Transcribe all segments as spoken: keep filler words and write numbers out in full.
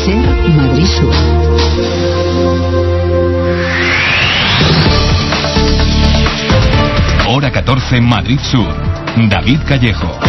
SER Madrid Sur. Hora catorce, Madrid Sur. David Callejo.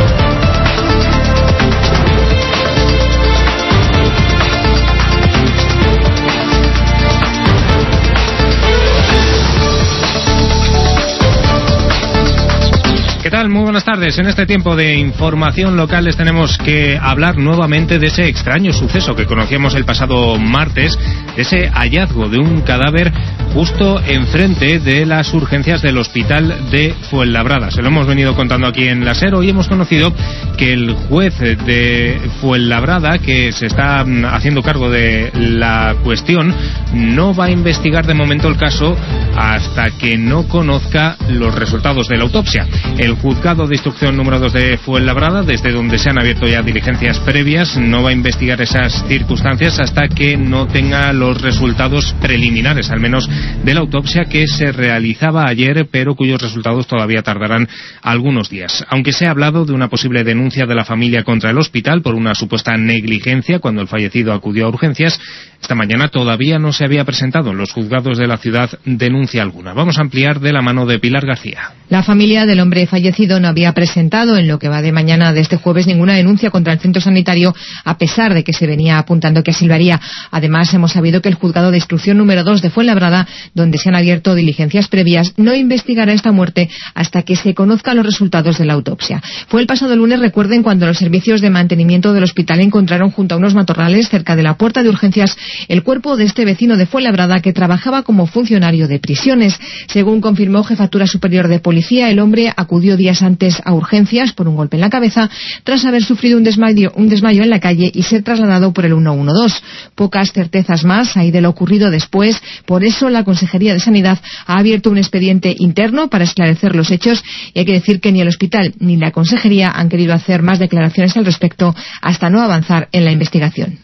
¿Qué tal? Muy buenas tardes. En este tiempo de información local les tenemos que hablar nuevamente de ese extraño suceso que conocíamos el pasado martes, de ese hallazgo de un cadáver justo enfrente de las urgencias del hospital de Fuenlabrada. Se lo hemos venido contando aquí en la SER. Hoy hemos conocido que el juez de Fuenlabrada, que se está haciendo cargo de la cuestión, no va a investigar de momento el caso hasta que no conozca los resultados de la autopsia. El juzgado de instrucción número dos de Fuenlabrada, desde donde se han abierto ya diligencias previas, no va a investigar esas circunstancias hasta que no tenga los resultados preliminares, al menos de la autopsia que se realizaba ayer, pero cuyos resultados todavía tardarán algunos días. Aunque se ha hablado de una posible denuncia de la familia contra el hospital por una supuesta negligencia cuando el fallecido acudió a urgencias, esta mañana todavía no se había presentado en los juzgados de la ciudad denuncia alguna. Vamos a ampliar de la mano de Pilar García. La familia del hombre fallecido no había presentado en lo que va de mañana de este jueves ninguna denuncia contra el centro sanitario, a pesar de que se venía apuntando que así lo haría. Además, hemos sabido que el juzgado de instrucción número dos de Fuenlabrada, donde se han abierto diligencias previas, no investigará esta muerte hasta que se conozcan los resultados de la autopsia. Fue el pasado lunes, recuerden, cuando los servicios de mantenimiento del hospital encontraron junto a unos matorrales cerca de la puerta de urgencias el cuerpo de este vecino de Fuenlabrada que trabajaba como funcionario de prisiones. Según confirmó Jefatura Superior de Policía, el hombre acudió días antes a urgencias por un golpe en la cabeza tras haber sufrido un desmayo, un desmayo en la calle y ser trasladado por el ciento doce. Pocas certezas más hay de lo ocurrido después. Por eso la Consejería de Sanidad ha abierto un expediente interno para esclarecer los hechos, y hay que decir que ni el hospital ni la Consejería han querido hacer más declaraciones al respecto hasta no avanzar en la investigación.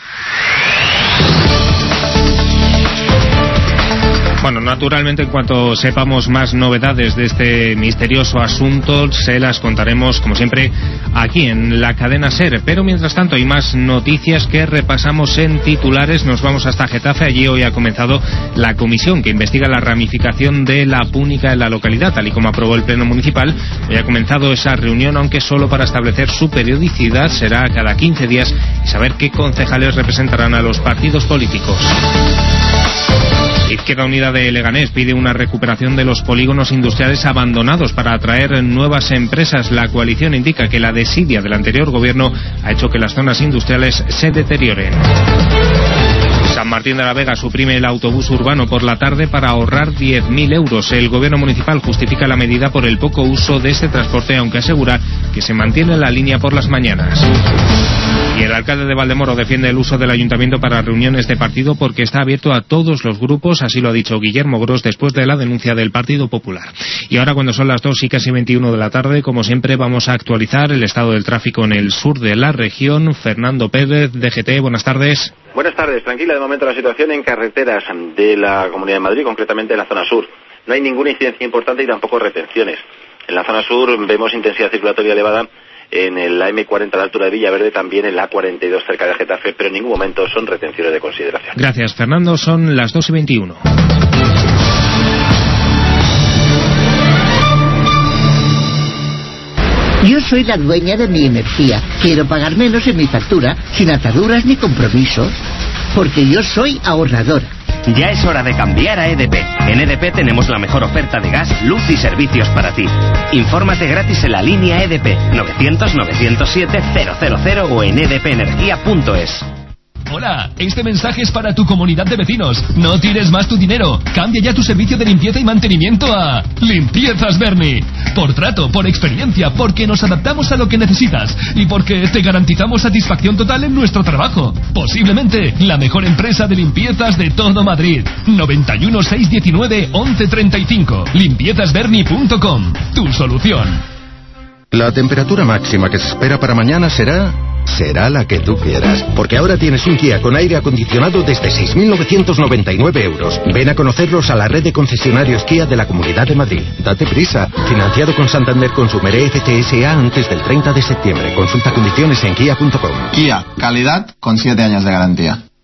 Bueno, naturalmente, en cuanto sepamos más novedades de este misterioso asunto, se las contaremos, como siempre, aquí en la cadena SER. Pero mientras tanto hay más noticias que repasamos en titulares. Nos vamos hasta Getafe. Allí hoy ha comenzado la comisión que investiga la ramificación de la púnica en la localidad, tal y como aprobó el Pleno Municipal. Hoy ha comenzado esa reunión, aunque solo para establecer su periodicidad. Será cada quince días y saber qué concejales representarán a los partidos políticos. Izquierda Unida de Leganés pide una recuperación de los polígonos industriales abandonados para atraer nuevas empresas. La coalición indica que la desidia del anterior gobierno ha hecho que las zonas industriales se deterioren. San Martín de la Vega suprime el autobús urbano por la tarde para ahorrar diez mil euros. El gobierno municipal justifica la medida por el poco uso de este transporte, aunque asegura que se mantiene la línea por las mañanas. Y el alcalde de Valdemoro defiende el uso del ayuntamiento para reuniones de partido porque está abierto a todos los grupos, así lo ha dicho Guillermo Gros después de la denuncia del Partido Popular. Y ahora, cuando son las dos y casi veintiuno de la tarde, como siempre vamos a actualizar el estado del tráfico en el sur de la región. Fernando Pérez, D G T, buenas tardes. Buenas tardes, tranquila de momento la situación en carreteras de la Comunidad de Madrid, concretamente en la zona sur. No hay ninguna incidencia importante y tampoco retenciones. En la zona sur vemos intensidad circulatoria elevada en el A M cuarenta a la altura de Villaverde, también en la A cuarenta y dos cerca de Getafe, pero en ningún momento son retenciones de consideración. Gracias, Fernando. Son las dos y veintiuno. Yo soy la dueña de mi energía. Quiero pagar menos en mi factura, sin ataduras ni compromisos, porque yo soy ahorradora. Ya es hora de cambiar a E D P. En E D P tenemos la mejor oferta de gas, luz y servicios para ti. Infórmate gratis en la línea E D P novecientos novecientos siete cero cero cero o en e d p energía punto es. Hola, este mensaje es para tu comunidad de vecinos. No tires más tu dinero. Cambia ya tu servicio de limpieza y mantenimiento a Limpiezas Berni. Por trato, por experiencia, porque nos adaptamos a lo que necesitas y porque te garantizamos satisfacción total en nuestro trabajo. Posiblemente la mejor empresa de limpiezas de todo Madrid. noventa y uno, seiscientos diecinueve, once treinta y cinco. limpiezas berni punto com. Tu solución. La temperatura máxima que se espera para mañana será... será la que tú quieras. Porque ahora tienes un Kia con aire acondicionado desde seis mil novecientos noventa y nueve euros. Ven a conocerlos a la red de concesionarios Kia de la Comunidad de Madrid. Date prisa. Financiado con Santander Consumer E F T S A antes del treinta de septiembre. Consulta condiciones en kia punto com. Kia, calidad con siete años de garantía.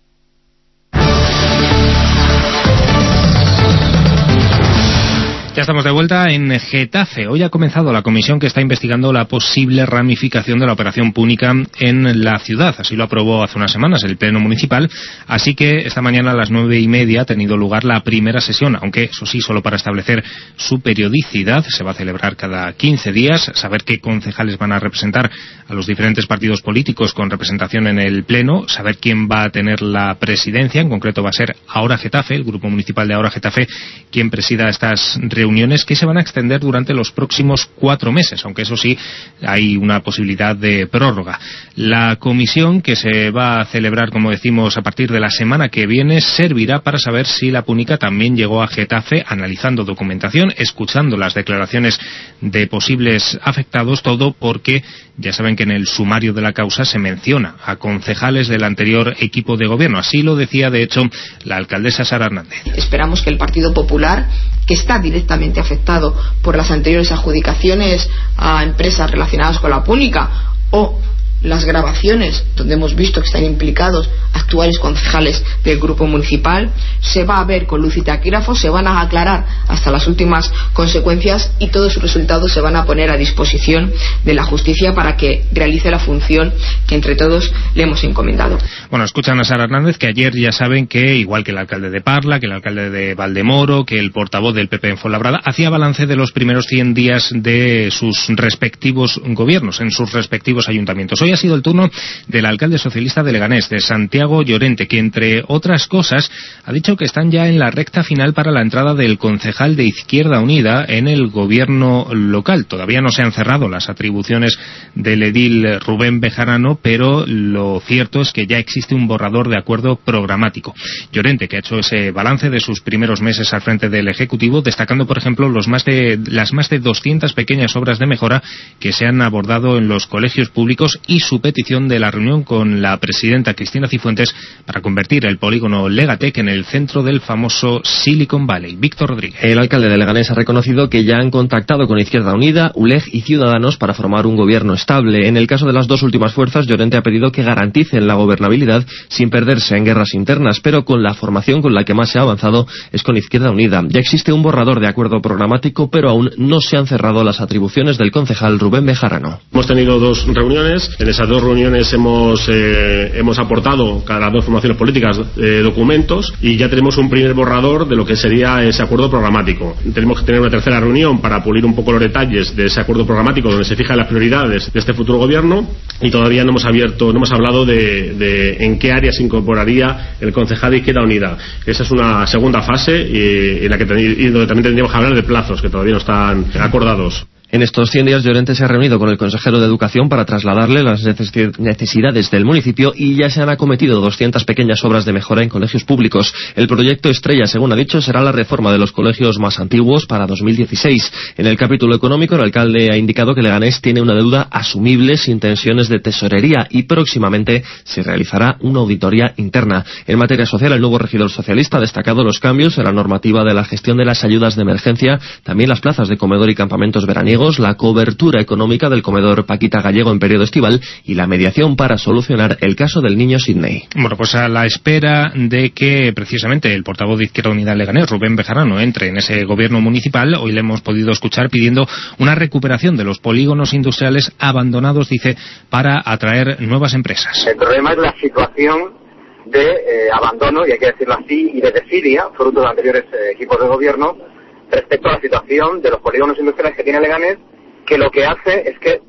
Ya estamos de vuelta en Getafe. Hoy ha comenzado la comisión que está investigando la posible ramificación de la operación Púnica en la ciudad. Así lo aprobó hace unas semanas el Pleno Municipal. Así que esta mañana a las nueve y media ha tenido lugar la primera sesión, aunque eso sí, solo para establecer su periodicidad. Se va a celebrar cada quince días, saber qué concejales van a representar a los diferentes partidos políticos con representación en el Pleno, saber quién va a tener la presidencia. En concreto va a ser Ahora Getafe, el Grupo Municipal de Ahora Getafe, quien presida estas reuniones. Reuniones que se van a extender durante los próximos cuatro meses, aunque eso sí, hay una posibilidad de prórroga. La comisión, que se va a celebrar, como decimos, a partir de la semana que viene, servirá para saber si la Púnica también llegó a Getafe, analizando documentación, escuchando las declaraciones de posibles afectados, todo porque ya saben que en el sumario de la causa se menciona a concejales del anterior equipo de gobierno. Así lo decía, de hecho, la alcaldesa Sara Hernández. Esperamos que el Partido Popular, que está directamente afectado por las anteriores adjudicaciones a empresas relacionadas con la Púnica o las grabaciones donde hemos visto que están implicados actuales concejales del grupo municipal, se va a ver con luz y taquígrafo, se van a aclarar hasta las últimas consecuencias y todos sus resultados se van a poner a disposición de la justicia para que realice la función que entre todos le hemos encomendado. Bueno, escuchan a Sara Hernández, que ayer ya saben que, igual que el alcalde de Parla, que el alcalde de Valdemoro, que el portavoz del P P en Fuenlabrada, hacía balance de los primeros cien días de sus respectivos gobiernos, en sus respectivos ayuntamientos. Hoy ha sido el turno del alcalde socialista de Leganés, de Santiago Llorente, que entre otras cosas ha dicho que están ya en la recta final para la entrada del concejal de Izquierda Unida en el gobierno local. Todavía no se han cerrado las atribuciones del edil Rubén Bejarano, pero lo cierto es que ya existe un borrador de acuerdo programático. Llorente, que ha hecho ese balance de sus primeros meses al frente del Ejecutivo, destacando, por ejemplo, los más de, las más de doscientas pequeñas obras de mejora que se han abordado en los colegios públicos y su petición de la reunión con la presidenta Cristina Cifuentes para convertir el polígono Legatec en el centro del famoso Silicon Valley. Víctor Rodríguez. El alcalde de Leganés ha reconocido que ya han contactado con Izquierda Unida, U L E G y Ciudadanos para formar un gobierno estable. En el caso de las dos últimas fuerzas, Llorente ha pedido que garanticen la gobernabilidad sin perderse en guerras internas, pero con la formación con la que más se ha avanzado es con Izquierda Unida. Ya existe un borrador de acuerdo programático, pero aún no se han cerrado las atribuciones del concejal Rubén Bejarano. Hemos tenido dos reuniones. En esas dos reuniones hemos eh, hemos aportado, cada dos formaciones políticas, eh, documentos, y ya tenemos un primer borrador de lo que sería ese acuerdo programático. Tenemos que tener una tercera reunión para pulir un poco los detalles de ese acuerdo programático, donde se fijan las prioridades de este futuro gobierno, y todavía no hemos abierto, no hemos hablado de, de en qué área se incorporaría el concejal de Izquierda Unida. Esa es una segunda fase y, en la que ten, y donde también tendríamos que hablar de plazos que todavía no están acordados. En estos cien días, Llorente se ha reunido con el consejero de Educación para trasladarle las necesidades del municipio y ya se han acometido doscientas pequeñas obras de mejora en colegios públicos. El proyecto estrella, según ha dicho, será la reforma de los colegios más antiguos para dos mil dieciséis. En el capítulo económico, el alcalde ha indicado que Leganés tiene una deuda asumible sin tensiones de tesorería y próximamente se realizará una auditoría interna. En materia social, el nuevo regidor socialista ha destacado los cambios en la normativa de la gestión de las ayudas de emergencia, también las plazas de comedor y campamentos veraniegos, la cobertura económica del comedor Paquita Gallego en periodo estival y la mediación para solucionar el caso del niño Sidney. Bueno, pues a la espera de que precisamente el portavoz de Izquierda Unida en Leganés, Rubén Bejarano, entre en ese gobierno municipal, hoy le hemos podido escuchar pidiendo una recuperación de los polígonos industriales abandonados, dice, para atraer nuevas empresas. El problema es la situación de eh, abandono, y hay que decirlo así, y de desidia, fruto de anteriores eh, equipos de gobierno, respecto a la situación de los polígonos industriales que tiene Leganés, que lo que hace es que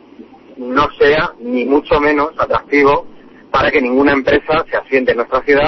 no sea ni mucho menos atractivo para que ninguna empresa se asiente en nuestra ciudad.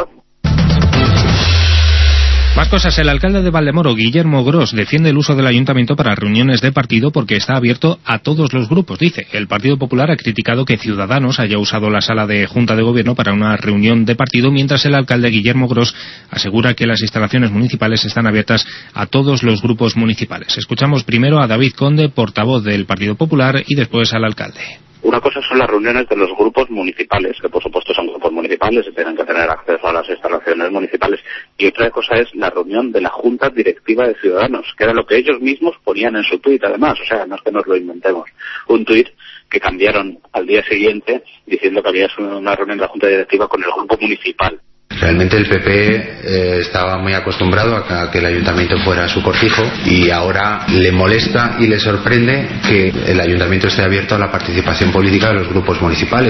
Más cosas. El alcalde de Valdemoro, Guillermo Gros, defiende el uso del ayuntamiento para reuniones de partido porque está abierto a todos los grupos. Dice, el Partido Popular ha criticado que Ciudadanos haya usado la sala de Junta de Gobierno para una reunión de partido, mientras el alcalde Guillermo Gros asegura que las instalaciones municipales están abiertas a todos los grupos municipales. Escuchamos primero a David Conde, portavoz del Partido Popular, y después al alcalde. Una cosa son las reuniones de los grupos municipales, que por supuesto son grupos municipales y tienen que tener acceso a las instalaciones municipales, y otra cosa es la reunión de la Junta Directiva de Ciudadanos, que era lo que ellos mismos ponían en su tuit, además, o sea, no es que nos lo inventemos, un tuit que cambiaron al día siguiente diciendo que había una reunión de la Junta Directiva con el grupo municipal. Realmente el P P eh, estaba muy acostumbrado a que el ayuntamiento fuera su cortijo y ahora le molesta y le sorprende que el ayuntamiento esté abierto a la participación política de los grupos municipales.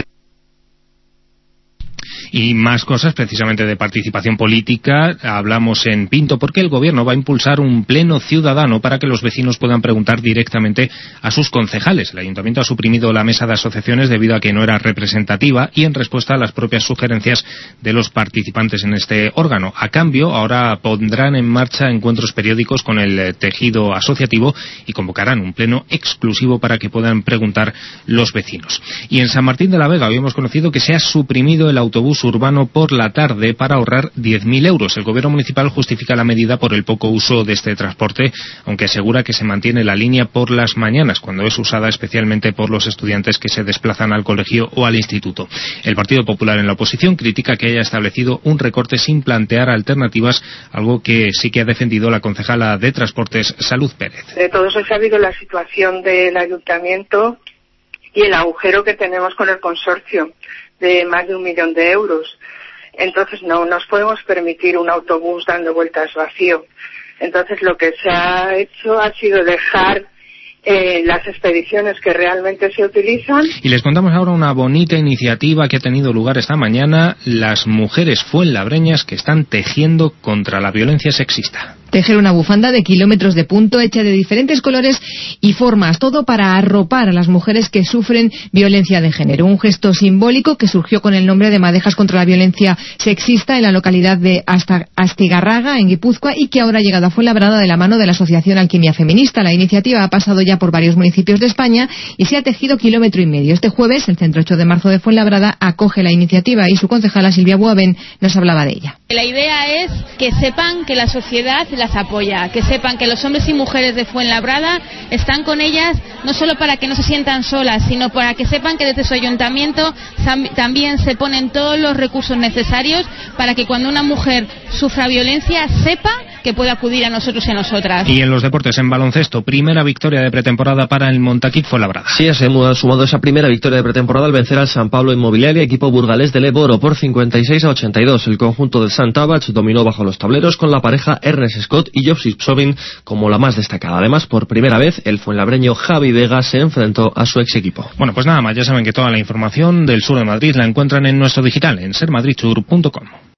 Y más cosas, precisamente de participación política, hablamos en Pinto porque el Gobierno va a impulsar un pleno ciudadano para que los vecinos puedan preguntar directamente a sus concejales. El Ayuntamiento ha suprimido la mesa de asociaciones debido a que no era representativa y en respuesta a las propias sugerencias de los participantes en este órgano. A cambio, ahora pondrán en marcha encuentros periódicos con el tejido asociativo y convocarán un pleno exclusivo para que puedan preguntar los vecinos. Y en San Martín de la Vega hoy hemos conocido que se ha suprimido el autobús urbano por la tarde para ahorrar diez mil euros. El Gobierno municipal justifica la medida por el poco uso de este transporte, aunque asegura que se mantiene la línea por las mañanas, cuando es usada especialmente por los estudiantes que se desplazan al colegio o al instituto. El Partido Popular en la oposición critica que haya establecido un recorte sin plantear alternativas, algo que sí que ha defendido la concejala de Transportes, Salud Pérez. De todo eso se ha habido la situación del ayuntamiento y el agujero que tenemos con el consorcio de más de un millón de euros. Entonces no nos podemos permitir un autobús dando vueltas vacío. Entonces lo que se ha hecho ha sido dejar eh, las expediciones que realmente se utilizan. Y les contamos ahora una bonita iniciativa que ha tenido lugar esta mañana, las mujeres fuenlabreñas que están tejiendo contra la violencia sexista. Tejer una bufanda de kilómetros de punto hecha de diferentes colores y formas, todo para arropar a las mujeres que sufren violencia de género. Un gesto simbólico que surgió con el nombre de Madejas contra la Violencia Sexista en la localidad de Astigarraga, en Guipúzcoa, y que ahora ha llegado a Fuenlabrada de la mano de la Asociación Alquimia Feminista. La iniciativa ha pasado ya por varios municipios de España y se ha tejido kilómetro y medio. Este jueves, el Centro ocho de marzo de Fuenlabrada acoge la iniciativa y su concejala Silvia Boaven nos hablaba de ella. La idea es que sepan que la sociedad las apoya, que sepan que los hombres y mujeres de Fuenlabrada están con ellas no solo para que no se sientan solas, sino para que sepan que desde su ayuntamiento también se ponen todos los recursos necesarios para que cuando una mujer sufra violencia sepa que puede acudir a nosotros y a nosotras. Y en los deportes, en baloncesto, primera victoria de pretemporada para el Montaquit Fuenlabrada. Sí, se ha sumado esa primera victoria de pretemporada al vencer al San Pablo Inmobiliaria, equipo burgalés de Leboro, por cincuenta y seis a ochenta y dos. El conjunto del Sant Tabach dominó bajo los tableros con la pareja Ernest Scott y Josip Sobin como la más destacada. Además, por primera vez, el fuenlabreño Javi Vega se enfrentó a su ex equipo. Bueno, pues nada más, ya saben que toda la información del sur de Madrid la encuentran en nuestro digital, en ser madrid sur punto com.